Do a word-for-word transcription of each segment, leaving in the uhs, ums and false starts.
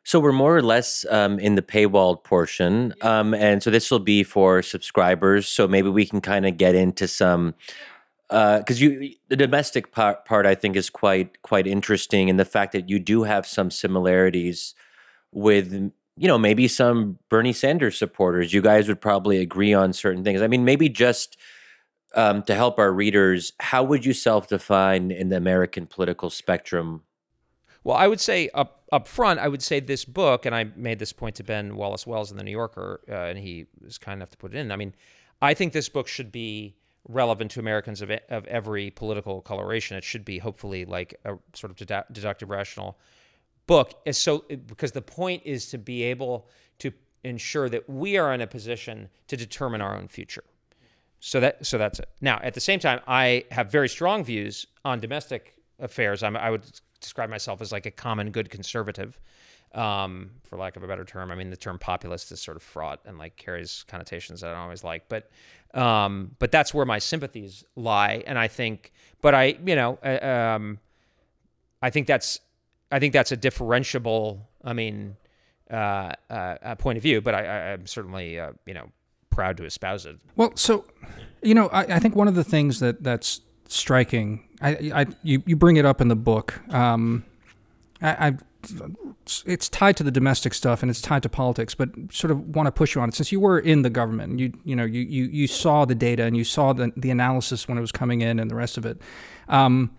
So we're more or less um, in the paywalled portion, um, and so this will be for subscribers. So maybe we can kind of get into some because you the domestic part, part I think is quite quite interesting, and the fact that you do have some similarities with you know maybe some Bernie Sanders supporters. You guys would probably agree on certain things. I mean, maybe just um, to help our readers, how would you self-define in the American political spectrum? Well, I would say up up front, I would say this book, and I made this point to Ben Wallace Wells in the New Yorker, uh, and he was kind enough to put it in. I mean, I think this book should be relevant to Americans of of every political coloration. It should be hopefully like a sort of dedu- deductive, rational book. Is so because the point is to be able to ensure that we are in a position to determine our own future. So that so that's it. Now, at the same time, I have very strong views on domestic affairs. I'm, I would describe myself as like a common good conservative, um, for lack of a better term. I mean, the term populist is sort of fraught and like carries connotations that I don't always like, but um, but that's where my sympathies lie. And I think, but I, you know, uh, um, I think that's, I think that's a differentiable, I mean, uh, uh, point of view. But I, I, I'm certainly, uh, you know, proud to espouse it. Well, so, you know, I, I think one of the things that that's striking, I, I you, you bring it up in the book. Um, I, I, it's tied to the domestic stuff and it's tied to politics, but sort of want to push you on it since you were in the government. You you know you you, you saw the data and you saw the the analysis when it was coming in and the rest of it. Um,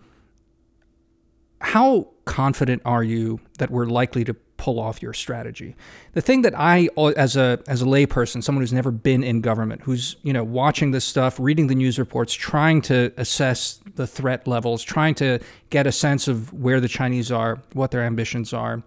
how confident are you that we're likely to pull off your strategy? The thing that I, as a as a layperson, someone who's never been in government, who's you know watching this stuff, reading the news reports, trying to assess the threat levels, trying to get a sense of where the Chinese are, what their ambitions are,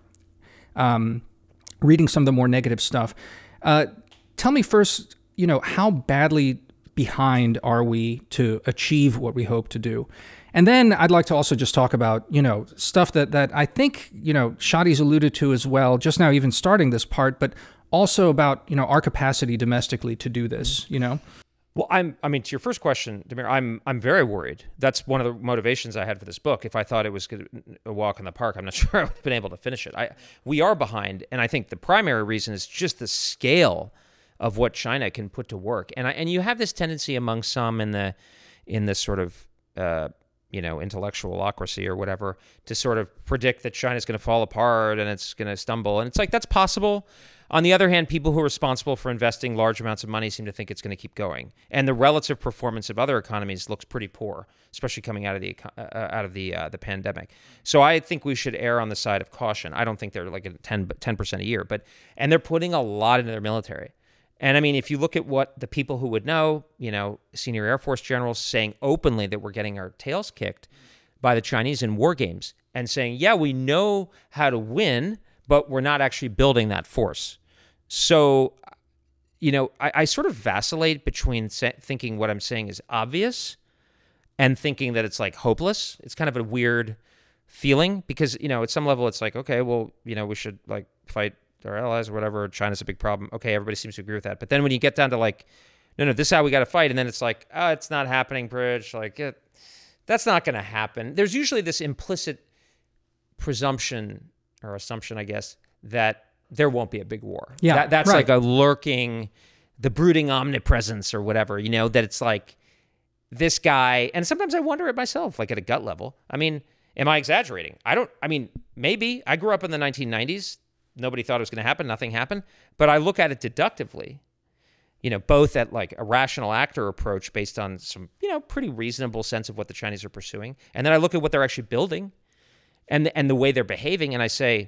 um, reading some of the more negative stuff. Uh, tell me first, you know, how badly behind are we to achieve what we hope to do? And then I'd like to also just talk about, you know, stuff that, that I think, you know, Shadi's alluded to as well, just now even starting this part, but also about, you know, our capacity domestically to do this, you know? Well, I'm, I mean, to your first question, Damir, I'm, I'm very worried. That's one of the motivations I had for this book. If I thought it was a walk in the park, I'm not sure I would have been able to finish it. I, we are behind. And I think the primary reason is just the scale of what China can put to work. And I, and you have this tendency among some in the, in this sort of, uh, you know, intellectualocracy or whatever, to sort of predict that China's going to fall apart and it's going to stumble. And it's like, that's possible. On the other hand, people who are responsible for investing large amounts of money seem to think it's going to keep going. And the relative performance of other economies looks pretty poor, especially coming out of the uh, out of the uh, the pandemic. So I think we should err on the side of caution. I don't think they're like a ten percent a year, but and they're putting a lot into their military. And I mean, if you look at what the people who would know, you know, senior Air Force generals saying openly that we're getting our tails kicked by the Chinese in war games and saying, yeah, we know how to win, but we're not actually building that force. So, you know, I, I sort of vacillate between sa- thinking what I'm saying is obvious and thinking that it's like hopeless. It's kind of a weird feeling because, you know, at some level it's like, okay, well, you know, we should like fight our allies or whatever. China's a big problem. Okay, everybody seems to agree with that. But then when you get down to like, no, no, this is how we got to fight. And then it's like, oh, it's not happening, Bridge. Like, it, that's not going to happen. There's usually this implicit presumption or assumption, I guess, that there won't be a big war. Yeah, that, that's right. like a lurking, the brooding omnipresence or whatever, you know, that it's like this guy. And sometimes I wonder it myself, like at a gut level. I mean, am I exaggerating? I don't, I mean, maybe. I grew up in the nineteen nineties. Nobody thought it was going to happen. Nothing happened. But I look at it deductively, you know, both at like a rational actor approach based on some, you know, pretty reasonable sense of what the Chinese are pursuing. And then I look at what they're actually building and the, and the way they're behaving. And I say,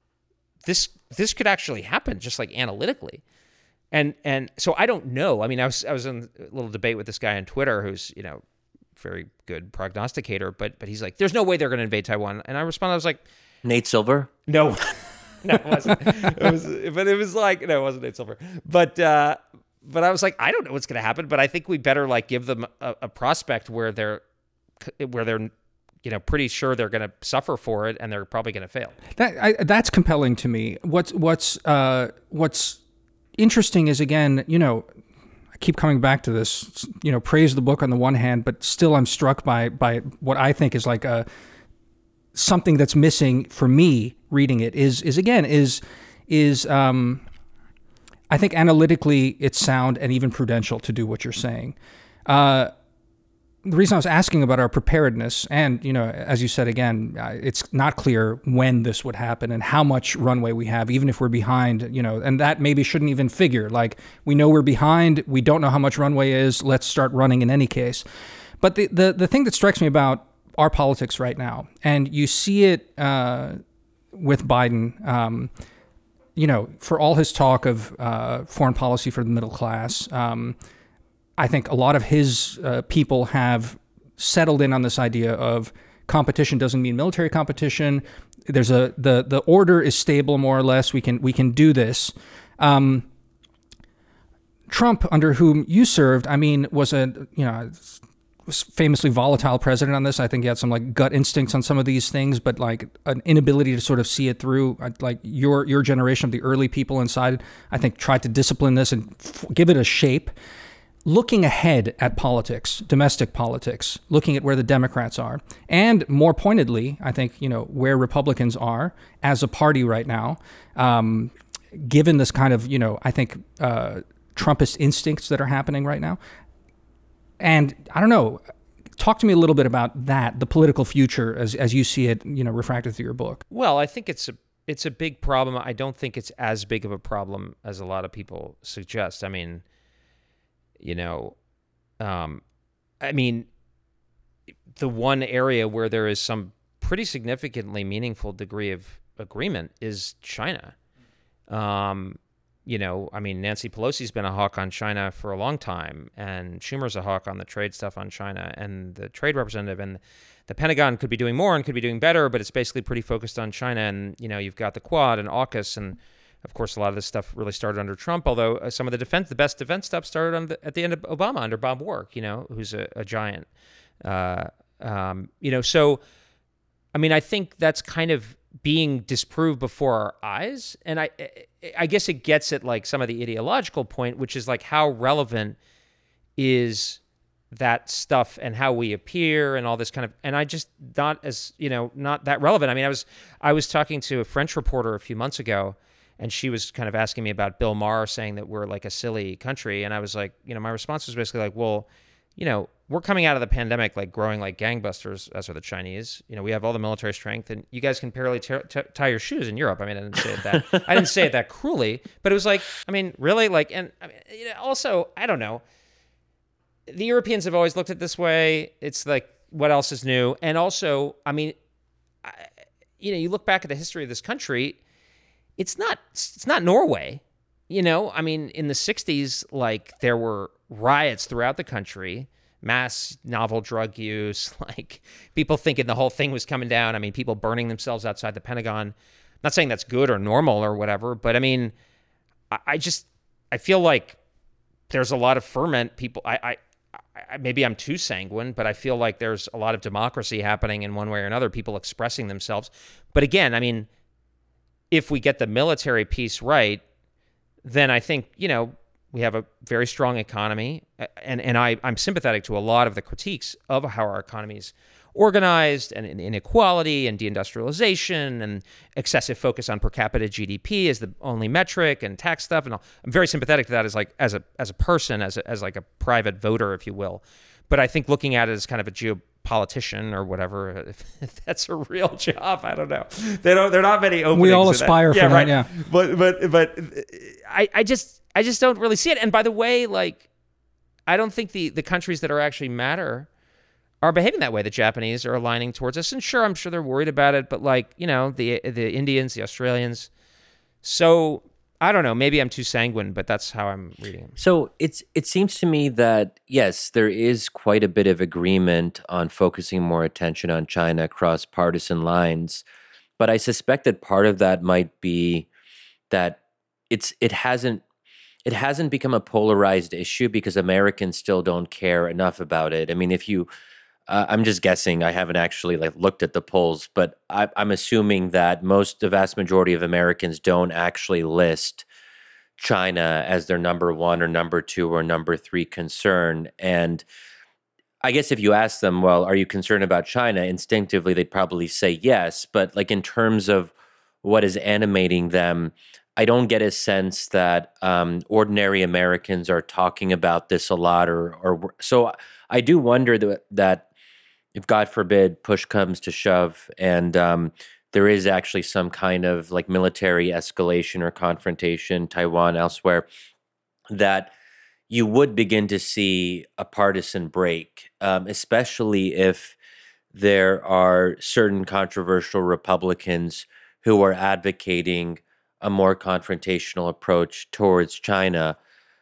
this this could actually happen just like analytically. And and so I don't know. I mean, I was I was in a little debate with this guy on Twitter who's, you know, very good prognosticator, but but he's like, there's no way they're going to invade Taiwan. And I responded, I was like, Nate Silver? No. No, it wasn't. It was, but it was like, no, it wasn't Nate Silver. But uh, but I was like, I don't know what's going to happen, but I think we better like give them a, a prospect where they're where they're you know pretty sure they're going to suffer for it and they're probably going to fail. That I, that's compelling to me. What's what's uh, what's interesting is again, you know, I keep coming back to this. You know, praise the book on the one hand, but still I'm struck by by what I think is like a something that's missing for me reading it is is again is is, um, I think analytically it's sound and even prudential to do what you're saying. Uh, the reason I was asking about our preparedness, and, you know, as you said again, uh, it's not clear when this would happen and how much runway we have, even if we're behind, you know, and that maybe shouldn't even figure. Like, we know we're behind, we don't know how much runway is, let's start running in any case. But the, the, the thing that strikes me about our politics right now, and you see it uh, with Biden, um, you know, for all his talk of uh, foreign policy for the middle class, um, I think a lot of his uh, people have settled in on this idea of competition doesn't mean military competition. There's a the the order is stable more or less. We can we can do this. Um, Trump, under whom you served, I mean, was a you know was famously volatile president on this. I think he had some like gut instincts on some of these things, but like an inability to sort of see it through. Like your your generation of the early people inside, I think, tried to discipline this and f- give it a shape. Looking ahead at politics, domestic politics, looking at where the Democrats are, and more pointedly, I think, you know, where Republicans are as a party right now, um, given this kind of, you know, I think uh, Trumpist instincts that are happening right now. And I don't know, talk to me a little bit about that, the political future as as you see it, you know, refracted through your book. Well, I think it's a it's a big problem. I don't think it's as big of a problem as a lot of people suggest. I mean, You know, um, I mean, the one area where there is some pretty significantly meaningful degree of agreement is China. Um, you know, I mean, Nancy Pelosi's been a hawk on China for a long time, and Schumer's a hawk on the trade stuff on China, and the trade representative and the Pentagon could be doing more and could be doing better, but it's basically pretty focused on China. And, you know, you've got the Quad and AUKUS, and of course, a lot of this stuff really started under Trump, although uh, some of the defense, the best defense stuff started on the, at the end of Obama under Bob Work, you know, who's a, a giant. Uh, um, you know, so, I mean, I think that's kind of being disproved before our eyes. And I, I guess it gets at like some of the ideological point, which is like how relevant is that stuff and how we appear and all this kind of, and I just not as, you know, not that relevant. I mean, I was, I was talking to a French reporter a few months ago, and she was kind of asking me about Bill Maher saying that we're like a silly country. And I was like, you know, my response was basically like, well, you know, we're coming out of the pandemic, like growing like gangbusters, as are the Chinese. You know, we have all the military strength, and you guys can barely t- t- tie your shoes in Europe. I mean, I didn't say it that, I didn't say it that cruelly, but it was like, I mean, really? Like, and I mean, you know, also, I don't know. The Europeans have always looked at it this way. It's like, what else is new? And also, I mean, I, you know, you look back at the history of this country, It's not it's not Norway, you know? I mean, in the sixties, like, there were riots throughout the country, mass novel drug use, like, people thinking the whole thing was coming down. I mean, people burning themselves outside the Pentagon. I'm not saying that's good or normal or whatever, but I mean, I, I just, I feel like there's a lot of ferment. People, I, I, I, maybe I'm too sanguine, but I feel like there's a lot of democracy happening in one way or another, people expressing themselves. But again, I mean, if we get the military piece right, then I think, you know, we have a very strong economy. And, and I, I'm sympathetic to a lot of the critiques of how our economy is organized, and inequality and deindustrialization and excessive focus on per capita G D P as the only metric, and tax stuff. And all. I'm very sympathetic to that as like as a as a person, as a, as like a private voter, if you will. But I think looking at it as kind of a geo politician or whatever, if, if that's a real job, I don't know. They don't. There are not many openings. We all aspire that. for yeah, that, right. yeah. But but but I I just I just don't really see it. And by the way, like, I don't think the the countries that are actually matter are behaving that way. The Japanese are aligning towards us, and sure, I'm sure they're worried about it. But like, you know, the the Indians, the Australians. So I don't know. Maybe I'm too sanguine, but that's how I'm reading them. So it's it seems to me that, yes, there is quite a bit of agreement on focusing more attention on China across partisan lines, but I suspect that part of that might be that it's it hasn't it hasn't become a polarized issue because Americans still don't care enough about it. I mean, if you Uh, I'm just guessing. I haven't actually like looked at the polls, but I, I'm assuming that most, the vast majority of Americans don't actually list China as their number one or number two or number three concern. And I guess if you ask them, well, are you concerned about China? Instinctively, they'd probably say yes. But like in terms of what is animating them, I don't get a sense that um, ordinary Americans are talking about this a lot, or or so I do wonder that that if God forbid push comes to shove, and um, there is actually some kind of like military escalation or confrontation, Taiwan, elsewhere, that you would begin to see a partisan break, um, especially if there are certain controversial Republicans who are advocating a more confrontational approach towards China.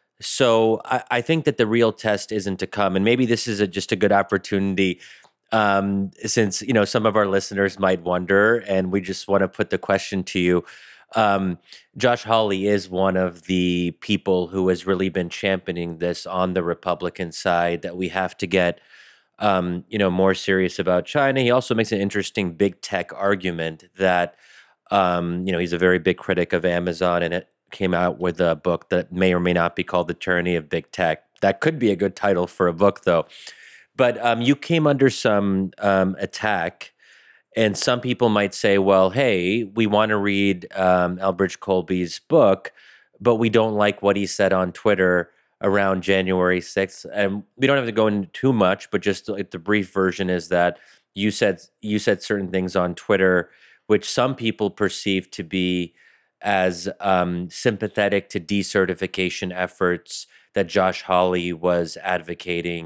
So I, I think that the real test isn't to come, and maybe this is a, just a good opportunity, um, since you know some of our listeners might wonder, and we just want to put the question to you. Um, Josh Hawley is one of the people who has really been championing this on the Republican side, that we have to get um, you know, more serious about China. He also makes an interesting big tech argument that, um, you know, he's a very big critic of Amazon, and it came out with a book that may or may not be called The Tyranny of Big Tech. That could be a good title for a book, though. But um, you came under some um, attack, and some people might say, well, hey, we want to read um, Elbridge Colby's book, but we don't like what he said on Twitter around January sixth. And we don't have to go into too much, but just like the brief version is that you said you said certain things on Twitter, which some people perceive to be as um, sympathetic to decertification efforts that Josh Hawley was advocating.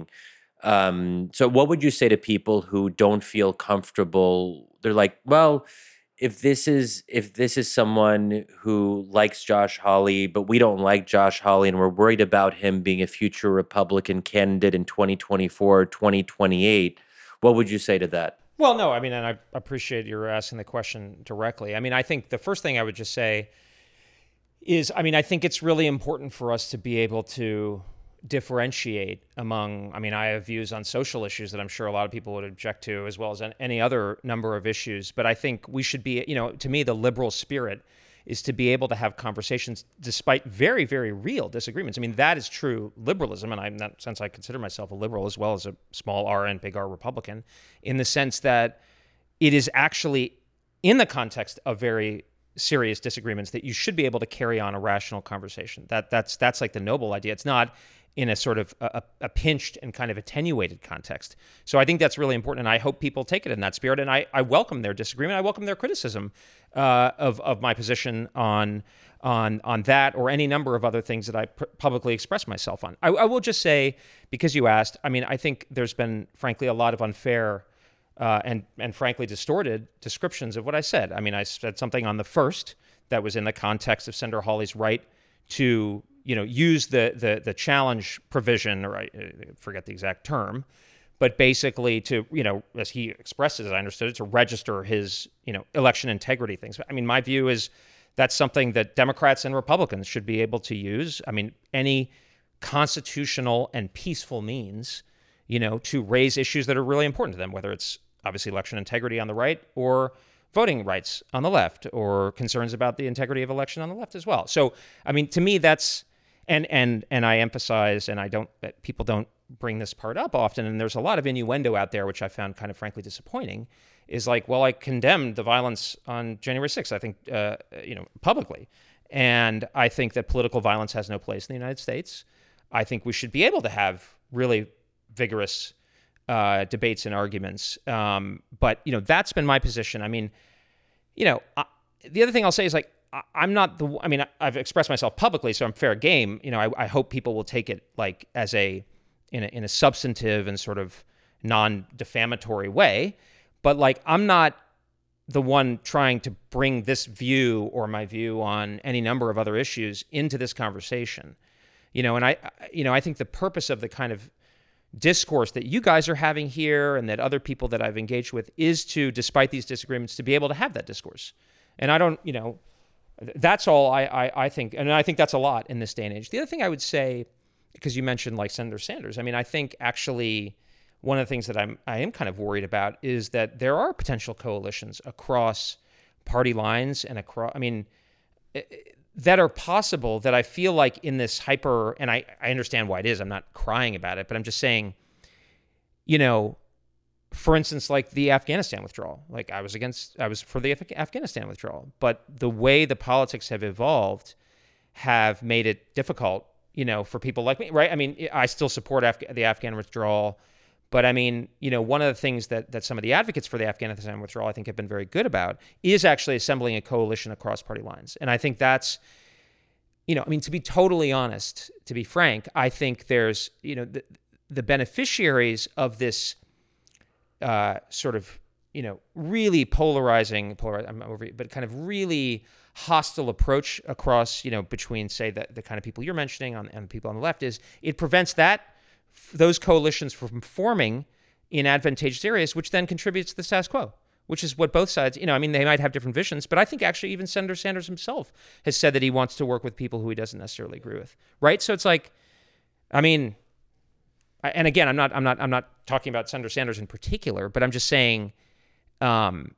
Um, so what would you say to people who don't feel comfortable? They're like, well, if this is if this is someone who likes Josh Hawley, but we don't like Josh Hawley, and we're worried about him being a future Republican candidate in twenty twenty-four or twenty twenty-eight, what would you say to that? Well, no, I mean, and I appreciate you asking the question directly. I mean, I think the first thing I would just say is, I mean, I think it's really important for us to be able to differentiate among, I mean, I have views on social issues that I'm sure a lot of people would object to, as well as any other number of issues. But I think we should be, you know, to me, the liberal spirit is to be able to have conversations despite very, very real disagreements. I mean, that is true liberalism. And I'm in that sense, I consider myself a liberal as well as a small R and big R Republican, in the sense that it is actually in the context of very serious disagreements that you should be able to carry on a rational conversation. That that's that's like the noble idea. It's not in a sort of a, a pinched and kind of attenuated context. So I think that's really important, and I hope people take it in that spirit, and I, I welcome their disagreement. I welcome their criticism uh, of, of my position on on on that or any number of other things that I pr- publicly express myself on. I, I will just say, because you asked, I mean, I think there's been, frankly, a lot of unfair uh, and, and frankly distorted descriptions of what I said. I mean, I said something on the first that was in the context of Senator Hawley's right to, you know, use the the the challenge provision, or I forget the exact term, but basically to, you know, as he expresses it, I understood it, to register his, you know, election integrity things. I mean, my view is that's something that Democrats and Republicans should be able to use. I mean, any constitutional and peaceful means, you know, to raise issues that are really important to them, whether it's obviously election integrity on the right or voting rights on the left, or concerns about the integrity of election on the left as well. So, I mean, to me, that's, and and and I emphasize, and I don't, people don't bring this part up often, and there's a lot of innuendo out there, which I found kind of frankly disappointing, is like, well, I condemned the violence on January sixth, I think, uh, you know, publicly. And I think that political violence has no place in the United States. I think we should be able to have really vigorous uh, debates and arguments. Um, but, you know, that's been my position. I mean, you know, I, the other thing I'll say is like, I, I'm not the, I mean, I've expressed myself publicly, so I'm fair game. You know, I, I hope people will take it like as a, in a, in a substantive and sort of non-defamatory way. But like, I'm not the one trying to bring this view or my view on any number of other issues into this conversation. You know, and I, you know, I think the purpose of the kind of discourse that you guys are having here and that other people that I've engaged with is to, despite these disagreements, to be able to have that discourse. And I don't, you know, that's all I, I, I think. And I think that's a lot in this day and age. The other thing I would say, because you mentioned like Senator Sanders, I mean, I think actually one of the things that I'm, I am kind of worried about is that there are potential coalitions across party lines and across, I mean, that are possible, that I feel like in this hyper, and I, I understand why it is, I'm not crying about it, but I'm just saying, you know, for instance, like the Afghanistan withdrawal. Like I was against, I was for the Af- Afghanistan withdrawal, but the way the politics have evolved have made it difficult, you know, for people like me, right? I mean, I still support Af- the Afghan withdrawal, but I mean, you know, one of the things that that some of the advocates for the Afghanistan withdrawal, I think, have been very good about is actually assembling a coalition across party lines. And I think that's, you know, I mean, to be totally honest, to be frank, I think there's, you know, the, the beneficiaries of this uh, sort of, you know, really polarizing, polarizing, I'm over, but kind of really hostile approach across, you know, between, say, the, the kind of people you're mentioning on, and people on the left is it prevents that, those coalitions from forming in advantageous areas, which then contributes to the status quo, which is what both sides, you know, I mean, they might have different visions, but I think actually even Senator Sanders himself has said that he wants to work with people who he doesn't necessarily agree with, right? So it's like, I mean, and again, I'm not, I'm not, I'm not talking about Senator Sanders in particular, but I'm just saying, um,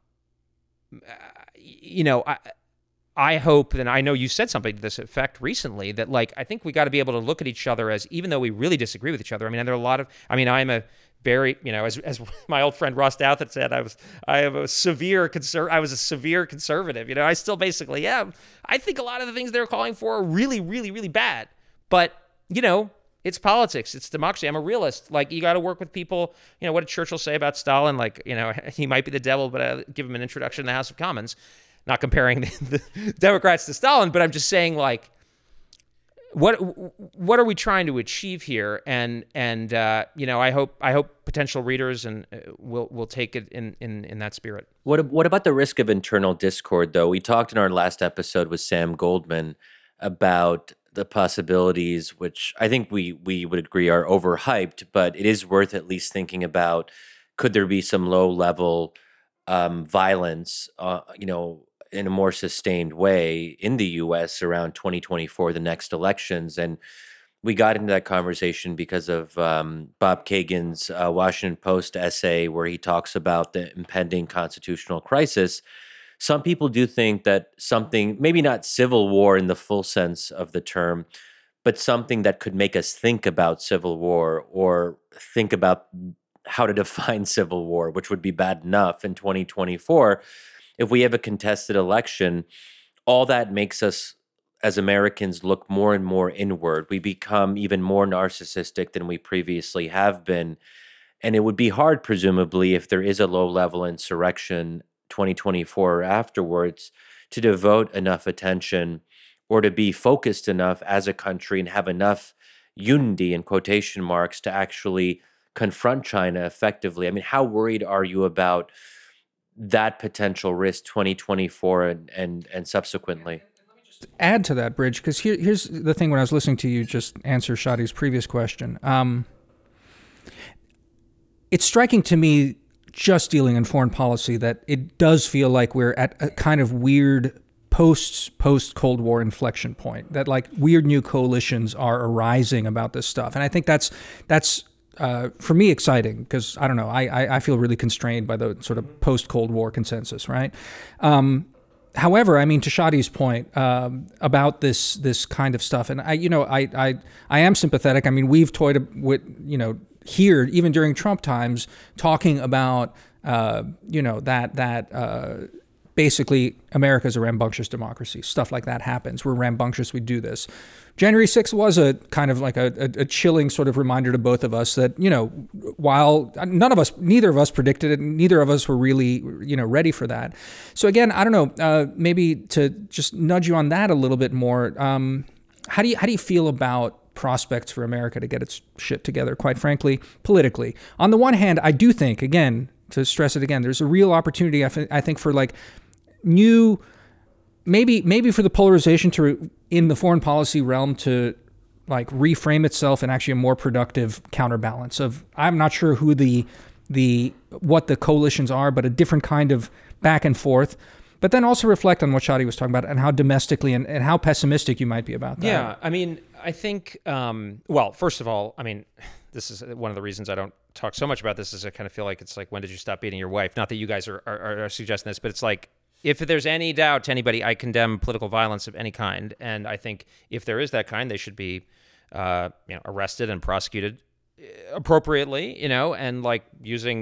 you know, I, I hope, and I know you said something to this effect recently, that like, I think we got to be able to look at each other as, even though we really disagree with each other. I mean, there are a lot of, I mean, I'm a very, you know, as as my old friend Ross Douthat said, I was, I am a severe conser- I was a severe conservative. You know, I still basically am. I think a lot of the things they're calling for are really, really, really bad. But, you know, it's politics. It's democracy. I'm a realist. Like, you got to work with people. You know, what did Churchill say about Stalin? Like, you know, he might be the devil, but I give him an introduction to the House of Commons. Not comparing the, the Democrats to Stalin, but I'm just saying, like, what what are we trying to achieve here? And and uh, you know, I hope I hope potential readers and uh, will will take it in, in in that spirit. What what about the risk of internal discord, though? We talked in our last episode with Sam Goldman about the possibilities, which I think we we would agree are overhyped, but it is worth at least thinking about. Could there be some low level um, violence, uh, you know, in a more sustained way in the U S around twenty twenty-four, the next elections? And we got into that conversation because of um, Bob Kagan's uh, Washington Post essay where he talks about the impending constitutional crisis. Some people do think that something, maybe not civil war in the full sense of the term, but something that could make us think about civil war or think about how to define civil war, which would be bad enough in twenty twenty-four. If we have a contested election, all that makes us as Americans look more and more inward. We become even more narcissistic than we previously have been. And it would be hard, presumably, if there is a low-level insurrection twenty twenty-four or afterwards, to devote enough attention or to be focused enough as a country and have enough unity, in quotation marks, to actually confront China effectively. I mean, how worried are you about that potential risk twenty twenty-four and and, and subsequently? Add to that, Bridge, because here, here's the thing. When I was listening to you just answer Shadi's previous question, um, it's striking to me, just dealing in foreign policy, that it does feel like we're at a kind of weird post post Cold War inflection point. That like weird new coalitions are arising about this stuff, and I think that's that's. Uh, for me, exciting, because I don't know, I, I I feel really constrained by the sort of post-Cold War consensus, right? Um, however, I mean, to Shadi's point um, about this this kind of stuff, and I, you know, I I I am sympathetic. I mean, we've toyed with, you know, here even during Trump times, talking about uh, you know that that. Uh, Basically, America's a rambunctious democracy. Stuff like that happens. We're rambunctious. We do this. January sixth was a kind of like a, a, a chilling sort of reminder to both of us that, you know, while none of us, neither of us predicted it, neither of us were really, you know, ready for that. So again, I don't know, uh, maybe to just nudge you on that a little bit more. Um, how do you how do you feel about prospects for America to get its shit together, quite frankly, politically? On the one hand, I do think, again, to stress it again, there's a real opportunity, I, f- I think, for like new, maybe maybe for the polarization to in the foreign policy realm to like reframe itself in actually a more productive counterbalance of, I'm not sure who the the what the coalitions are, but a different kind of back and forth. But then also reflect on what Shadi was talking about and how domestically and, and how pessimistic you might be about that. Yeah, I mean, I think, um, well, first of all, I mean, this is one of the reasons I don't talk so much about this, is I kind of feel like it's like, when did you stop beating your wife? Not that you guys are, are, are suggesting this, but it's like, if there's any doubt to anybody, I condemn political violence of any kind. And I think if there is that kind, they should be uh, you know, arrested and prosecuted appropriately, you know, and like using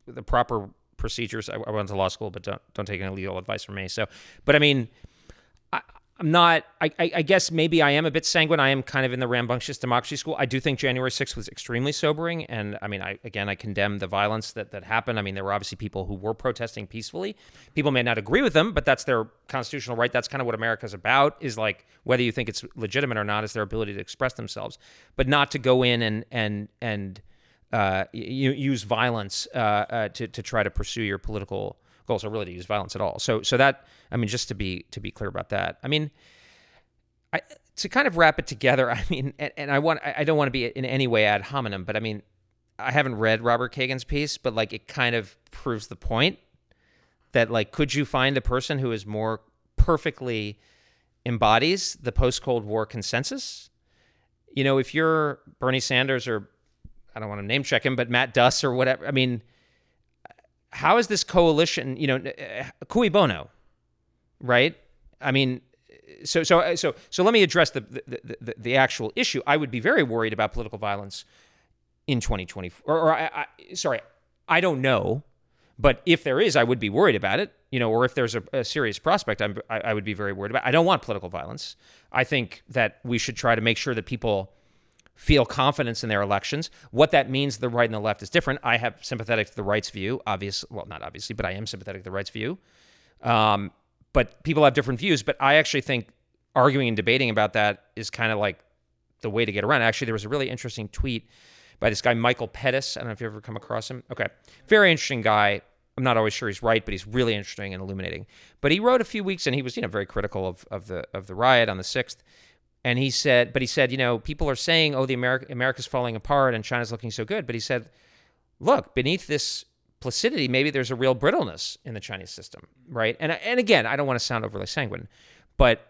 the proper procedures. I, I went to law school, but don't don't take any legal advice from me. So, but I mean, I, I'm not. I, I, I guess maybe I am a bit sanguine. I am kind of in the rambunctious democracy school. I do think January sixth was extremely sobering, and I mean, I again, I condemn the violence that that happened. I mean, there were obviously people who were protesting peacefully. People may not agree with them, but that's their constitutional right. That's kind of what America's about. Is like whether you think it's legitimate or not, is their ability to express themselves, but not to go in and and and uh, you use violence uh, uh, to to try to pursue your political goals, or really to use violence at all. So so that, I mean, just to be to be clear about that. I mean, I, to kind of wrap it together, I mean, and, and I want I don't want to be in any way ad hominem, but I mean, I haven't read Robert Kagan's piece, but like it kind of proves the point that like, could you find a person who is more perfectly embodies the post-Cold War consensus? You know, if you're Bernie Sanders or, I don't want to name check him, but Matt Duss or whatever, I mean, how is this coalition, you know, cui bono, right? I mean, so so so so let me address the the, the, the actual issue. I would be very worried about political violence in twenty twenty-four. Or, or I, I, sorry, I don't know, but if there is, I would be worried about it. You know, or if there's a, a serious prospect, I'm, I, I would be very worried about it. I don't want political violence. I think that we should try to make sure that people feel confidence in their elections. What that means, the right and the left, is different. I have sympathetic to the right's view, obvious. Well, not obviously, but I am sympathetic to the right's view. Um, but people have different views. But I actually think arguing and debating about that is kind of like the way to get around. Actually, there was a really interesting tweet by this guy, Michael Pettis. I don't know if you've ever come across him. Okay. Very interesting guy. I'm not always sure he's right, but he's really interesting and illuminating. But he wrote a few weeks, and he was, you know, very critical of, of the of the riot on the sixth. And he said, but he said, you know, people are saying, oh, the America, America's falling apart and China's looking so good. But he said, look, beneath this placidity, maybe there's a real brittleness in the Chinese system, right? And and again, I don't want to sound overly sanguine, but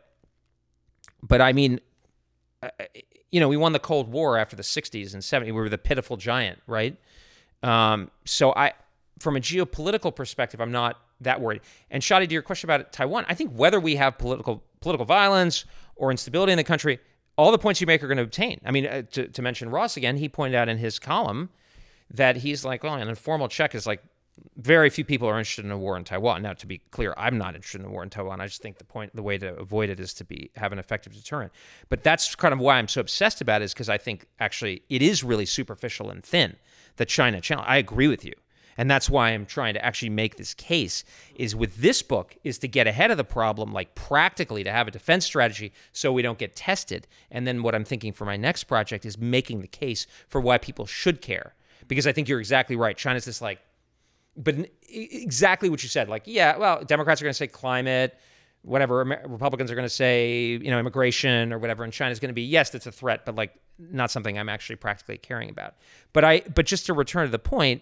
but I mean, uh, you know, we won the Cold War after the sixties and seventies. We were the pitiful giant, right? Um, so I, from a geopolitical perspective, I'm not that worried. And Shadi, to your question about Taiwan, I think whether we have political political violence or instability in the country, all the points you make are going to obtain. I mean, uh, to, to mention Ross again, he pointed out in his column that he's like, well, an informal check is like, very few people are interested in a war in Taiwan. Now, to be clear, I'm not interested in a war in Taiwan. I just think the point, the way to avoid it is to be have an effective deterrent. But that's kind of why I'm so obsessed about it, is because I think actually it is really superficial and thin, the China challenge. I agree with you. And that's why I'm trying to actually make this case, is with this book, is to get ahead of the problem, like practically to have a defense strategy so we don't get tested. And then what I'm thinking for my next project is making the case for why people should care. Because I think you're exactly right. China's this like, but exactly what you said, like, yeah, well, Democrats are going to say climate, whatever, Republicans are going to say, you know, immigration or whatever, and China's going to be, yes, that's a threat, but like not something I'm actually practically caring about. But I, but just to return to the point,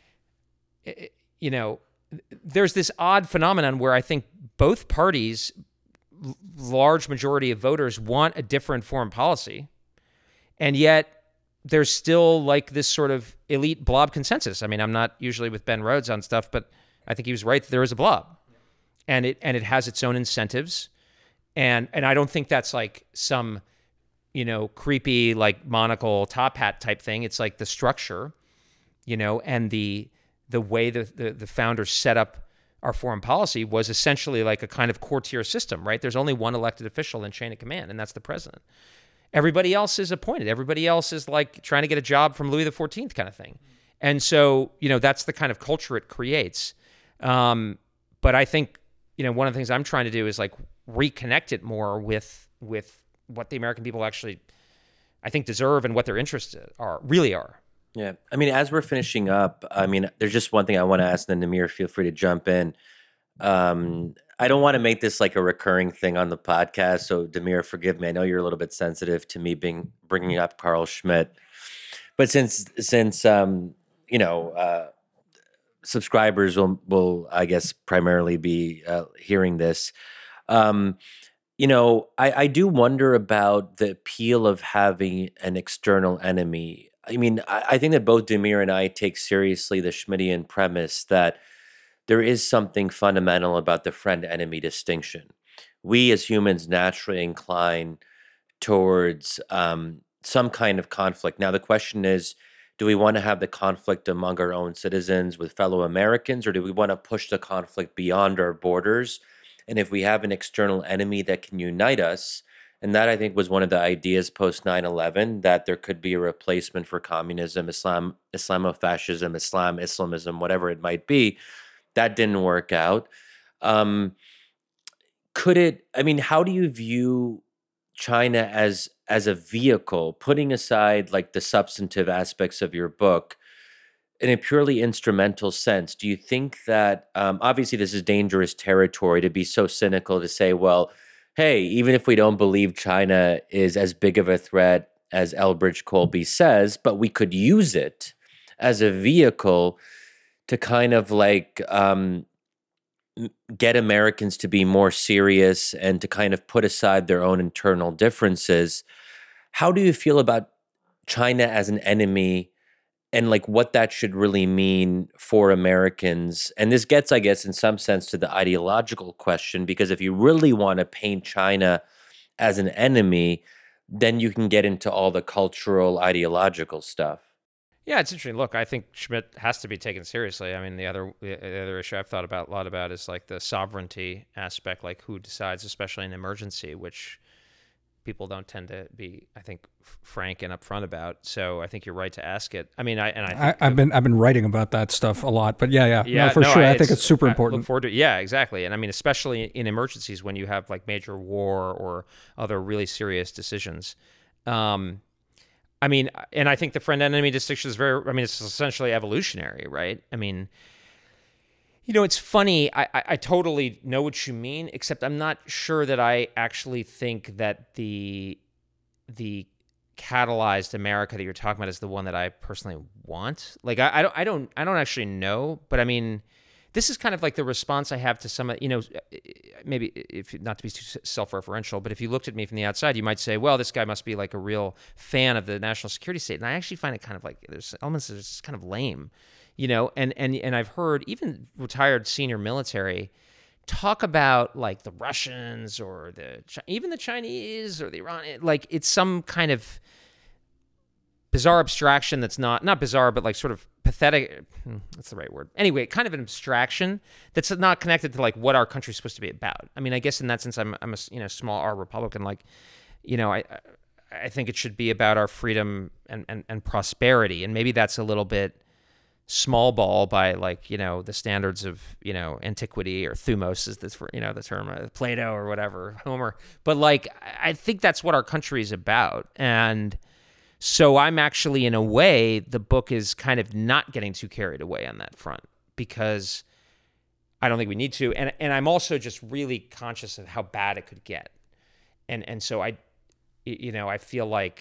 you know, there's this odd phenomenon where I think both parties, large majority of voters, want a different foreign policy, and yet there's still like this sort of elite blob consensus. I mean, I'm not usually with Ben Rhodes on stuff, but I think he was right that there is a blob, and it and it has its own incentives, and and I don't think that's like some, you know, creepy like monocle top hat type thing. It's like the structure, you know, and the the way the, the, the founders set up our foreign policy was essentially like a kind of courtier system, right? There's only one elected official in chain of command, and that's the president. Everybody else is appointed. Everybody else is like trying to get a job from Louis the fourteenth kind of thing. And so, you know, that's the kind of culture it creates. Um, but I think, you know, one of the things I'm trying to do is like reconnect it more with with what the American people actually, I think, deserve and what their interests are, really are. Yeah. I mean, as we're finishing up, I mean, there's just one thing I want to ask, then Namir, feel free to jump in. Um, I don't want to make this like a recurring thing on the podcast. So Damir, forgive me. I know you're a little bit sensitive to me being bringing up Carl Schmitt, but since, since, um, you know, uh, subscribers will, will, I guess, primarily be uh, hearing this, um, you know, I, I do wonder about the appeal of having an external enemy. I mean, I, I think that both Damir and I take seriously the Schmittian premise that there is something fundamental about the friend-enemy distinction. We as humans naturally incline towards um, some kind of conflict. Now, the question is, Do we want to have the conflict among our own citizens with fellow Americans, or do we want to push the conflict beyond our borders? And if we have an external enemy that can unite us, and that I think was one of the ideas post nine eleven, that there could be a replacement for communism, Islam, Islamofascism, Islam, Islamism, whatever it might be. That didn't work out. Um, could it, I mean, how do you view China as as a vehicle, putting aside like the substantive aspects of your book, in a purely instrumental sense? Do you think that, um, obviously this is dangerous territory to be so cynical to say, well, hey, even if we don't believe China is as big of a threat as Elbridge Colby says, but we could use it as a vehicle to kind of like um, get Americans to be more serious and to kind of put aside their own internal differences. How do you feel about China as an enemy and like what that should really mean for Americans? And this gets, I guess, in some sense to the ideological question, because if you really want to paint China as an enemy, then you can get into all the cultural, ideological stuff. Yeah, it's interesting. Look, I think Schmidt has to be taken seriously. I mean, the other the other issue I've thought about a lot about is like the sovereignty aspect, like who decides, especially in emergency, which people don't tend to be, I think, frank and upfront about. So I think you're right to ask it. I mean, I and I think I, I've been I've been writing about that stuff a lot, but yeah, yeah, yeah, no, for no, sure. I, I think it's super I important. Look forward to, yeah, exactly. And I mean, especially in emergencies when you have like major war or other really serious decisions. Um, I mean, and I think the friend-enemy distinction is very, I mean, it's essentially evolutionary, right? I mean, you know, it's funny. I, I, I totally know what you mean, except I'm not sure that I actually think that the the catalyzed America that you're talking about is the one that I personally want. Like, I, I don't, I don't, I don't actually know, but I mean, this is kind of like the response I have to some, you know, maybe if not to be too self-referential, but if you looked at me from the outside, you might say, well, this guy must be like a real fan of the national security state. And I actually find it kind of like there's elements that are just kind of lame, you know, and, and, and I've heard even retired senior military talk about like the Russians or the, even the Chinese or the Iran, like it's some kind of bizarre abstraction that's not, not bizarre, but like sort of pathetic. That's the right word. Anyway, kind of an abstraction that's not connected to like what our country's supposed to be about. I mean, I guess in that sense, I'm, I'm a, you know, small R Republican. Like, you know, I, I think it should be about our freedom and, and, and prosperity. And maybe that's a little bit small ball by like, you know, the standards of, you know, antiquity, or thumos is this, you know, the term, uh, Plato or whatever, Homer. But like, I think that's what our country is about. And so I'm actually, in a way, the book is kind of not getting too carried away on that front, because I don't think we need to. And and I'm also just really conscious of how bad it could get. And and so I, you know, I feel like,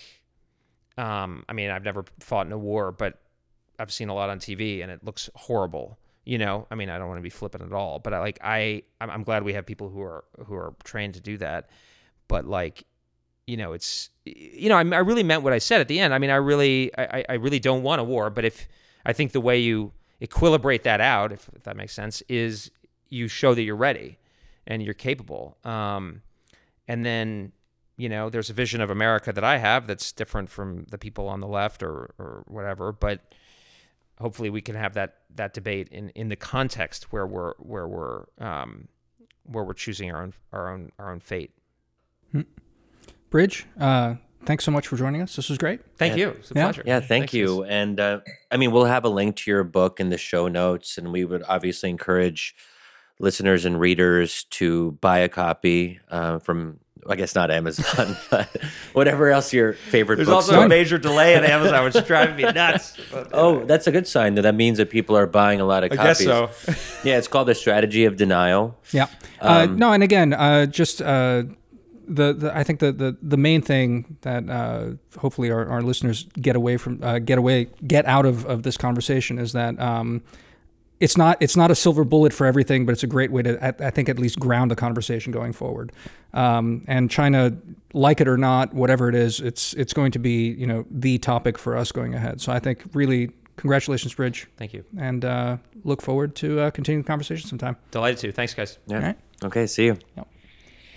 um, I mean, I've never fought in a war, but I've seen a lot on T V and it looks horrible. You know, I mean, I don't want to be flippant at all, but I like, I, I'm, I'm glad we have people who are, who are trained to do that. But like, you know, it's, you know, I, I really meant what I said at the end. I mean, I really, I, I really don't want a war, but if, I think the way you equilibrate that out, if, if that makes sense, is you show that you're ready and you're capable. Um, and then, you know, there's a vision of America that I have that's different from the people on the left or, or whatever, but hopefully we can have that, that debate in, in the context where we're, where we're, um, where we're choosing our own, our own, our own fate. Hmm. Bridge, uh, thanks so much for joining us. This was great. Thank yeah. you. It's a yeah. pleasure. Yeah, thank Thanks, you. guys. And uh, I mean, we'll have a link to your book in the show notes, and we would obviously encourage listeners and readers to buy a copy uh, from, I guess not Amazon, but whatever else your favorite There's bookstore. also a major delay at Amazon, which is driving me nuts. But, Oh, that's a good sign. That that means that people are buying a lot of I copies. guess so. Yeah, it's called The Strategy of Denial. Yeah. Uh, Um, no, and again, uh, just uh, the, the I think the, the, the main thing that uh, hopefully our, our listeners get away from uh, get away get out of, of this conversation is that um, it's not it's not a silver bullet for everything, but it's a great way to I, I think at least ground the conversation going forward. Um, and China, like it or not, whatever it is, it's it's going to be, you know, the topic for us going ahead. So I think really congratulations, Bridge. Thank you. And uh, look forward to uh, continuing the conversation sometime. Delighted to. Thanks, guys. Yeah. All right. Okay, see you. Yep.